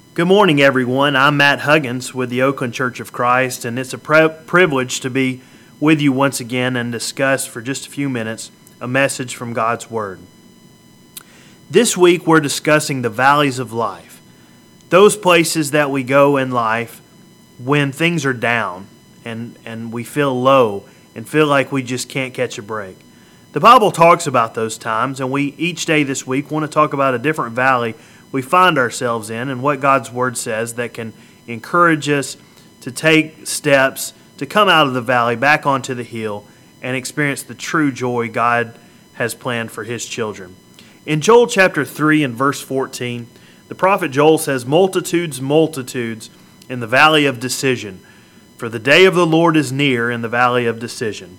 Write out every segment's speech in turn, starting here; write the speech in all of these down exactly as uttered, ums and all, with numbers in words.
Good morning, everyone. I'm Matt Huggins with the Oakland Church of Christ, and it's a pre- privilege to be with you once again and discuss for just a few minutes a message from God's Word. This week, we're discussing the valleys of life, those places that we go in life when things are down and, and we feel low and feel like we just can't catch a break. The Bible talks about those times, and we each day this week want to talk about a different valley we find ourselves in and what God's Word says that can encourage us to take steps to come out of the valley back onto the hill and experience the true joy God has planned for His children. In Joel chapter three and verse fourteen, the prophet Joel says, "Multitudes, multitudes in the valley of decision, for the day of the Lord is near in the valley of decision."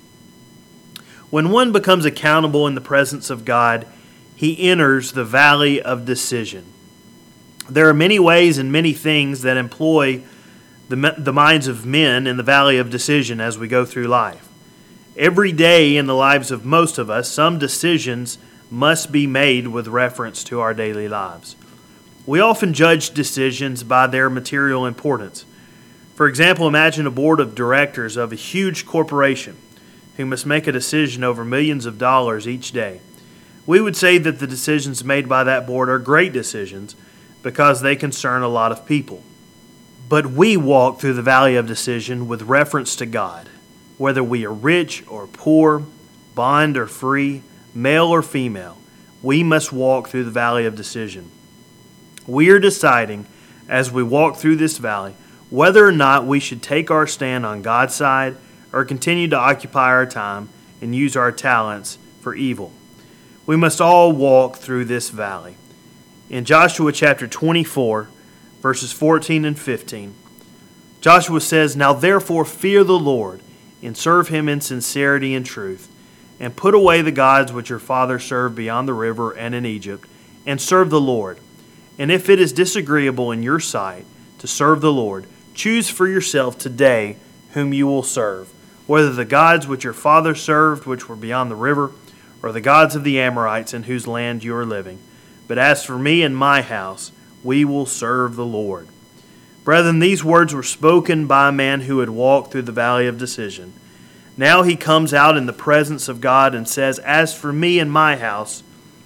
When one becomes accountable in the presence of God, he enters the valley of decision. There are many ways and many things that employ the, the minds of men in the valley of decision as we go through life. Every day in the lives of most of us, some decisions must be made with reference to our daily lives. We often judge decisions by their material importance. For example, imagine a board of directors of a huge corporation who must make a decision over millions of dollars each day. We would say that the decisions made by that board are great decisions because they concern a lot of people. But we walk through the valley of decision with reference to God. Whether we are rich or poor, bond or free, male or female, we must walk through the valley of decision. We are deciding as we walk through this valley whether or not we should take our stand on God's side or continue to occupy our time and use our talents for evil. We must all walk through this valley. In Joshua chapter twenty-four, verses fourteen and fifteen, Joshua says, "Now therefore fear the Lord, and serve Him in sincerity and truth, and put away the gods which your fathers served beyond the river and in Egypt, and serve the Lord. And if it is disagreeable in your sight to serve the Lord, choose for yourself today whom you will serve, whether the gods which your fathers served, which were beyond the river, or the gods of the Amorites in whose land you are living. But as for me and my house, we will serve the Lord." Brethren, these words were spoken by a man who had walked through the valley of decision. Now he comes out in the presence of God and says, "As for me and my house,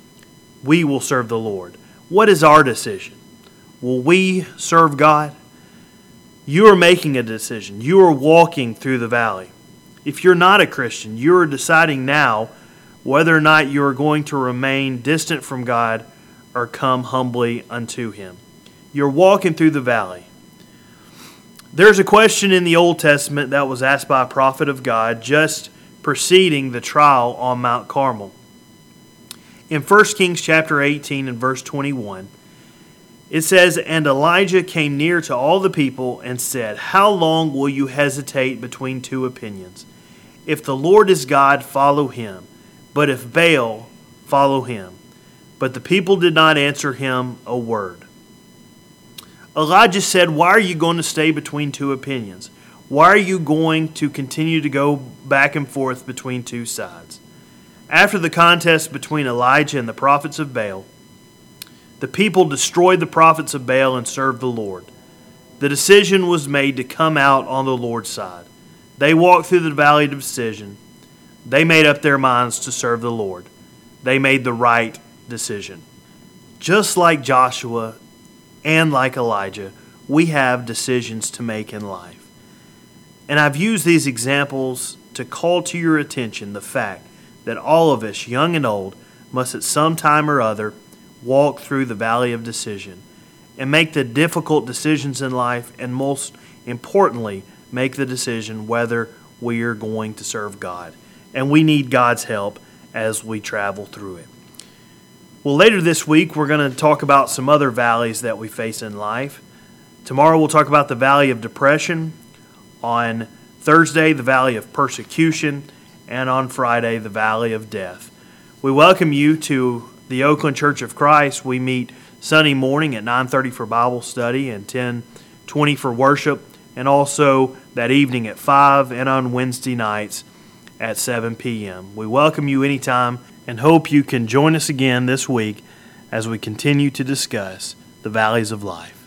we will serve the Lord." What is our decision? Will we serve God? You are making a decision. You are walking through the valley. If you're not a Christian, you are deciding now whether or not you are going to remain distant from God or come humbly unto Him. You're walking through the valley. There's a question in the Old Testament that was asked by a prophet of God just preceding the trial on Mount Carmel. In First Kings chapter eighteen and verse twenty-one, it says, "And Elijah came near to all the people and said, How long will you hesitate between two opinions? If the Lord is God, follow Him. But if Baal, follow him." But the people did not answer him a word. Elijah said, "Why are you going to stay between two opinions? Why are you going to continue to go back and forth between two sides?" After the contest between Elijah and the prophets of Baal, the people destroyed the prophets of Baal and served the Lord. The decision was made to come out on the Lord's side. They walked through the valley of decision. They made up their minds to serve the Lord. They made the right decision. Just like Joshua and like Elijah, we have decisions to make in life. And I've used these examples to call to your attention the fact that all of us, young and old, must at some time or other walk through the valley of decision and make the difficult decisions in life, and most importantly, make the decision whether we are going to serve God. And we need God's help as we travel through it. Well, later this week, we're going to talk about some other valleys that we face in life. Tomorrow, we'll talk about the valley of depression. On Thursday, the valley of persecution. And on Friday, the valley of death. We welcome you to the Oakland Church of Christ. We meet Sunday morning at nine thirty for Bible study and ten twenty for worship, and also that evening at five, and on Wednesday nights at seven p.m. We welcome you anytime and hope you can join us again this week as we continue to discuss the valleys of life.